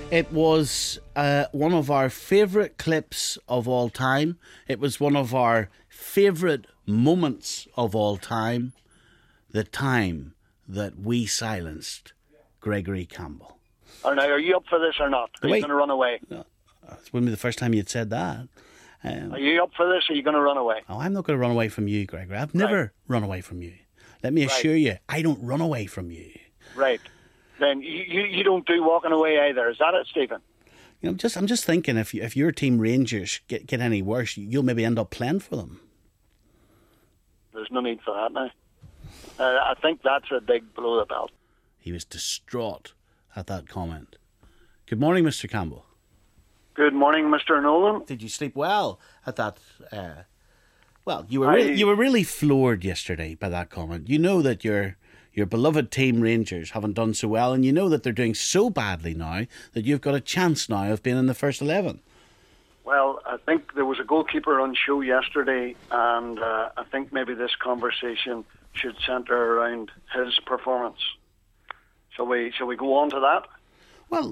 It was one of our favourite clips of all time. It was one of our favourite moments of all time. The time that we silenced Gregory Campbell. Now, are you up for this or not? Are you going to run away? It wouldn't be the first time you'd said that. Are you up for this or are you going to run away? Oh, I'm not going to run away from you, Gregory. I've never run away from you. Let me assure you, I don't run away from you. Right. Then you don't do walking away either. Is that it, Stephen? You know, I'm just thinking if your team Rangers get any worse, you'll maybe end up playing for them. There's no need for that now. I think that's a big blow to the belt. He was distraught at that comment. Good morning, Mr. Campbell. Good morning, Mr. Nolan. Did you sleep well at that? Well, you were really floored yesterday by that comment. You know that your beloved team Rangers haven't done so well, and you know that they're doing so badly now that you've got a chance now of being in the first 11. Well, I think there was a goalkeeper on show yesterday, and I think maybe this conversation should centre around his performance. Shall we go on to that? Well,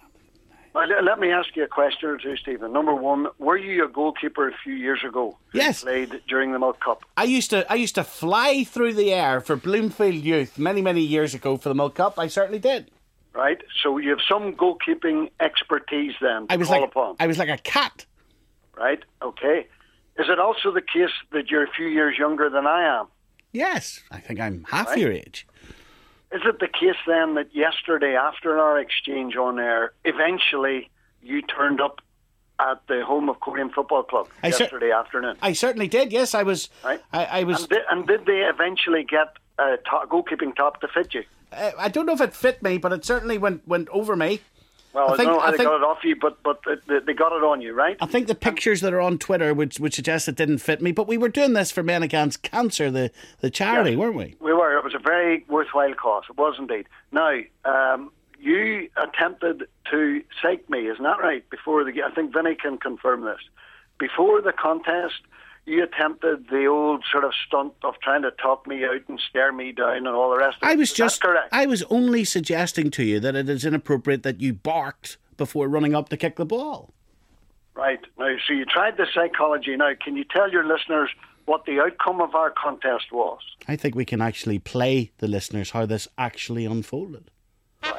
let me ask you a question or two, Stephen. Number one, were you a goalkeeper a few years ago? Yes. Played during the Milk Cup. I used to fly through the air for Bloomfield Youth many years ago for the Milk Cup. I certainly did. Right. So you have some goalkeeping expertise then to call upon. I was like a cat. Right. Okay. Is it also the case that you're a few years younger than I am? Yes. I think I'm half your age. Is it the case then that yesterday, after our exchange on air, eventually you turned up at the home of Corian Football Club yesterday afternoon? I certainly did. Yes, I was. Right. I was. And did they eventually get a goalkeeping top to fit you? I don't know if it fit me, but it certainly went over me. Well, I don't know how they got it off you, but they got it on you, right? I think the pictures that are on Twitter would suggest it didn't fit me, but we were doing this for Men Against Cancer, the charity, weren't we? We were. It was a very worthwhile cause. It was indeed. Now, you attempted to psych me, isn't that right? I think Vinny can confirm this. Before the contest, you attempted the old sort of stunt of trying to talk me out and stare me down and all the rest of it. Is that correct? I was only suggesting to you that it is inappropriate that you barked before running up to kick the ball. Right. Now, so you tried the psychology. Now, can you tell your listeners what the outcome of our contest was? I think we can actually play the listeners how this actually unfolded. Right.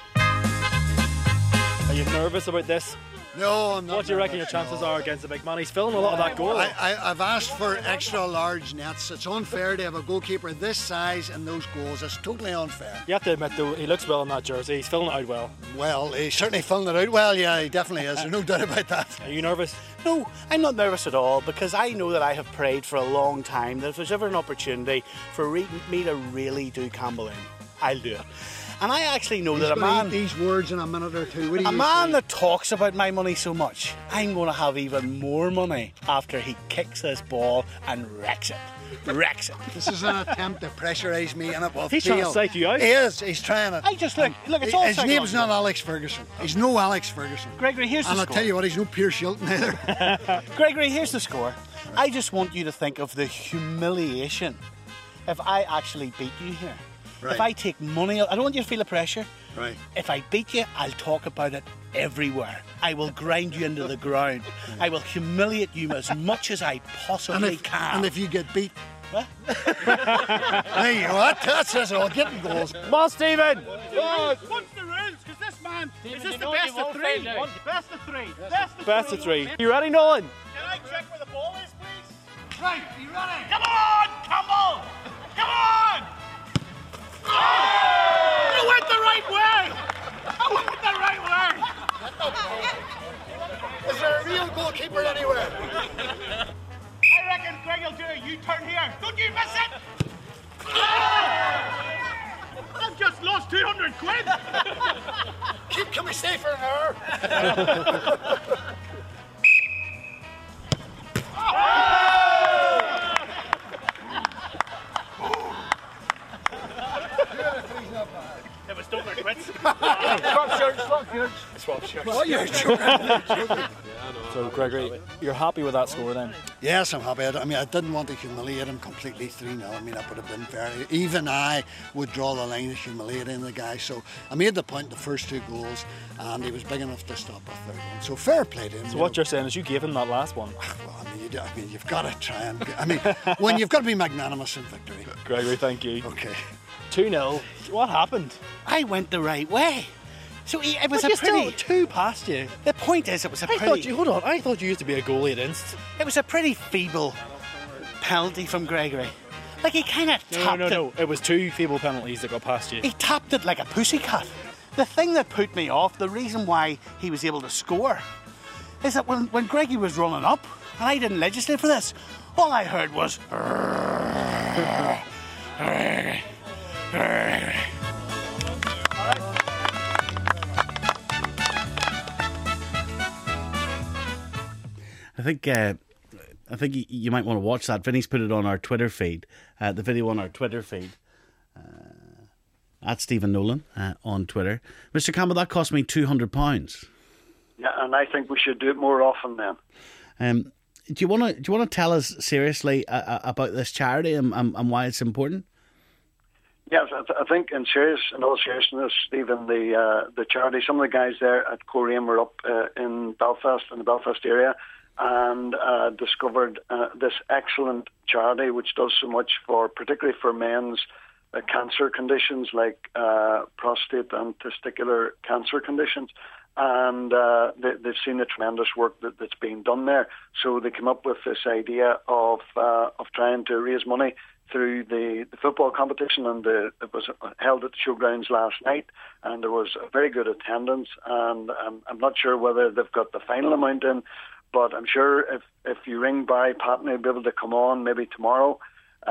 Are you nervous about this? No, I'm not. What do you reckon your chances are against the big man? He's filling a lot of that goal. I've asked for extra large nets. It's unfair to have a goalkeeper this size and those goals. It's totally unfair. You have to admit, though, he looks well in that jersey. He's filling it out well. Well, he's certainly filling it out well. Yeah, he definitely is. There's no doubt about that. Are you nervous? No, I'm not nervous at all, because I know that I have prayed for a long time that if there's ever an opportunity for me to really do Campbell in, I'll do it. And I actually know that a man... Eat these words in a minute or two. A man that talks about my money so much, I'm going to have even more money after he kicks this ball and wrecks it. This is an attempt to pressurise me, and it will He's trying to psych you out. He is. He's trying to... I just look, it's all his name's not Alex Ferguson. He's no Alex Ferguson. Gregory, here's the score. And I'll tell you what, he's no Pierce Hilton either. Gregory, here's the score. I just want you to think of the humiliation if I actually beat you here. Right. If I take money, I don't want you to feel the pressure. Right. If I beat you, I'll talk about it everywhere. I will grind you into the ground. I will humiliate you as much as I possibly can. And if you get beat... What? Hey, what? That's it all. Getting goals. Come on, Stephen! What's the rules? Because this man, is this the best of three? Best of three. Best of three. You ready, Nolan? Can I check where the ball is, please? Right, are you ready? Come on, Campbell! Come on! Oh! You went the right way! I went the right way! Is there a real goalkeeper anywhere? I reckon Greg will do a U-turn here. Don't you miss it! I've just lost 200 quid! Can we stay for an hour? It was done Swap shirts. What you're joking? So, Gregory, you're happy with that score then? Yes, I'm happy. I mean, I didn't want to humiliate him completely 3-0. I mean, that would have been very... Even I would draw the line of humiliating the guy. So I made the point in the first 2 goals, and he was big enough to stop a third one. So fair play to him. So what you're saying is you gave him that last one? Well, I mean, you've got to try and... I mean, when you've got to be magnanimous in victory. Gregory, thank you. Okay. 2-0. What happened? I went the right way. So it was But a you pretty... still 2 past you. The point is, it was a I pretty... thought you used to be a goalie at Inst. It was a pretty feeble penalty from Gregory. Like, he kind of tapped it. No. It was 2 feeble penalties that got past you. He tapped it like a pussycat. The thing that put me off, the reason why he was able to score, is that when Greggy was running up, and I didn't legislate for this, all I heard was... I think you might want to watch that. Vinny's put it on our Twitter feed. The video on our Twitter feed. At Stephen Nolan on Twitter. Mr. Campbell, that cost me £200. Yeah, and I think we should do it more often then. Do you want to tell us seriously about this charity and why it's important? Yes, I think in all seriousness, Stephen, the charity, some of the guys there at Korean were up in Belfast, in the Belfast area, and discovered this excellent charity which does so much particularly for men's cancer conditions like prostate and testicular cancer conditions. And they've seen the tremendous work that's being done there. So they came up with this idea of trying to raise money through the football competition, and it was held at the showgrounds last night, and there was a very good attendance. And I'm not sure whether they've got the final amount in, but I'm sure if you ring Barry Patton, he'll be able to come on maybe tomorrow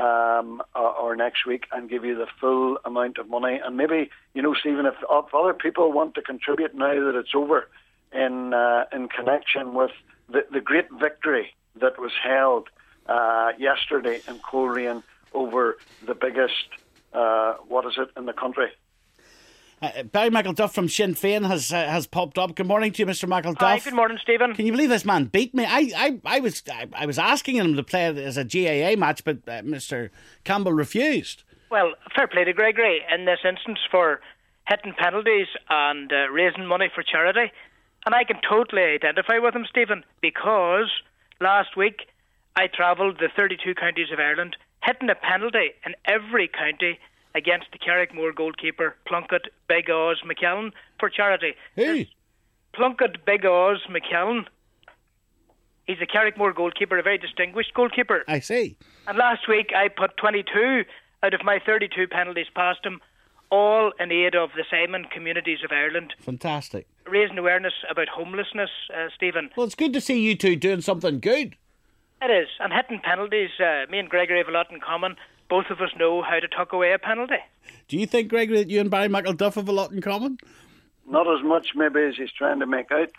or next week and give you the full amount of money. And maybe, Stephen, if other people want to contribute now that it's over in connection with the great victory that was held yesterday in Coleraine over the biggest, in the country. Barry McElduff from Sinn Féin has popped up. Good morning to you, Mr. McElduff. Hi, good morning, Stephen. Can you believe this man beat me? I was asking him to play it as a GAA match, but Mr. Campbell refused. Well, fair play to Gregory in this instance for hitting penalties and raising money for charity. And I can totally identify with him, Stephen, because last week I travelled the 32 counties of Ireland, hitting a penalty in every county against the Carrickmore goalkeeper, Plunkett Big Oz McKellen, for charity. Hey. Plunkett Big Oz McKellen. He's a Carrickmore goalkeeper, a very distinguished goalkeeper. I see. And last week I put 22 out of my 32 penalties past him, all in aid of the Simon communities of Ireland. Fantastic. Raising awareness about homelessness, Stephen. Well, it's good to see you two doing something good. It is. And hitting penalties, me and Gregory have a lot in common. Both of us know how to tuck away a penalty. Do you think, Gregory, that you and Barry McElduff have a lot in common? Not as much, maybe, as he's trying to make out.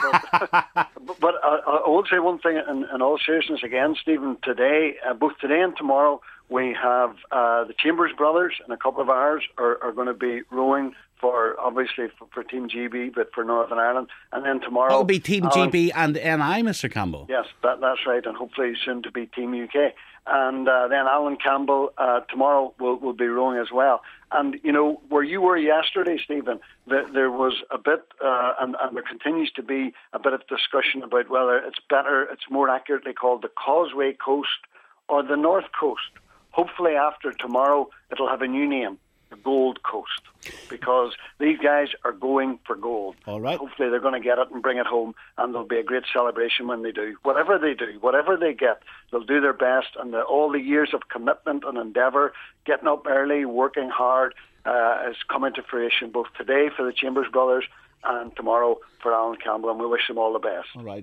but I will say one thing in all seriousness again, Stephen. Today, both today and tomorrow, we have the Chambers brothers in a couple of hours are going to be rowing for Team GB, but for Northern Ireland. And then tomorrow... That will be Team GB and NI, Mr. Campbell. Yes, that's right, and hopefully soon to be Team UK. And then Alan Campbell tomorrow will be rowing as well. And, where you were yesterday, Stephen, there was a bit, and there continues to be a bit of discussion about whether it's more accurately called the Causeway Coast or the North Coast. Hopefully after tomorrow, it'll have a new name, the Gold Coast, because these guys are going for gold. All right. Hopefully they're going to get it and bring it home, and there'll be a great celebration when they do. Whatever they do, whatever they get, they'll do their best, and all the years of commitment and endeavour, getting up early, working hard, is coming to fruition both today for the Chambers brothers and tomorrow for Alan Campbell, and we wish them all the best. All right.